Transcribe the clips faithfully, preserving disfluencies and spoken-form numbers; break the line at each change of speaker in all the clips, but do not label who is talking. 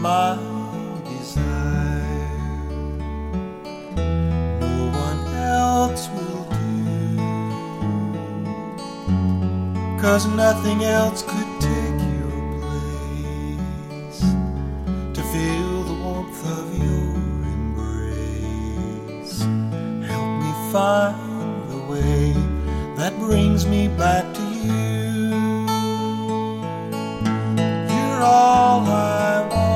my desire. No one else will do, 'cause nothing else could take your place, to feel the warmth of your embrace. Help me find the way that brings me back to you. You're all I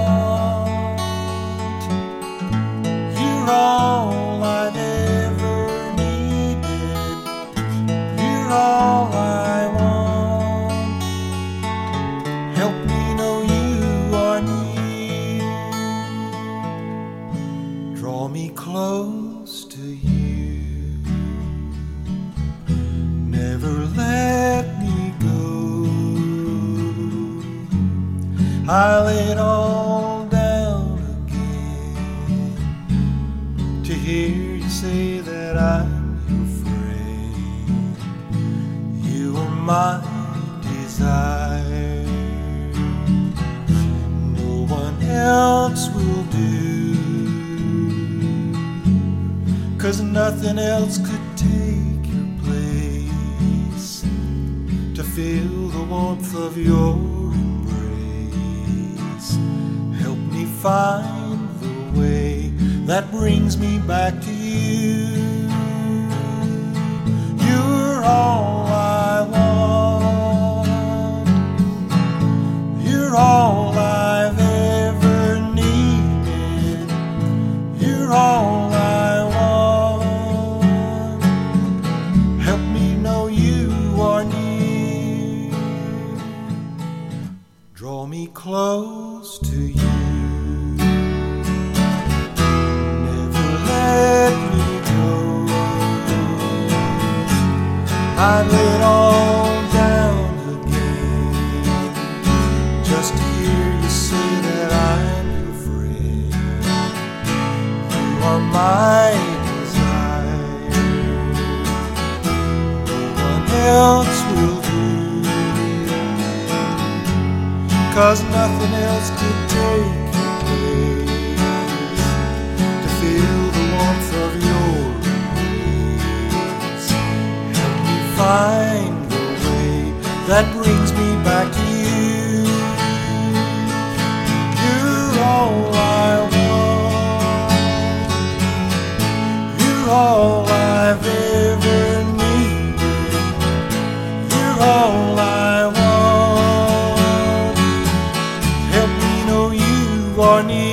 want. You're all I've ever needed. You're all I want. Help me know you are near. Draw me close to you. Never let me go. I lay it all down again to hear you say that I'm your friend. You are my desire. No one else will do, 'cause nothing else could take your place, to feel the warmth of your embrace. Help me find the way that brings me back to you. You're all I want. You're all I've ever needed. You're all I want. Help me know you are near. Draw me close to you. Never let me go. I'd lay it all down again just to hear you say that I'm your friend. You are my desire. No one else will do, 'cause nothing else could take your place, to feel the warmth of your embrace. Help me find the way that brings me back to you. You're all I want. You're all I've ever needed. You're all I want. Help me know you are near.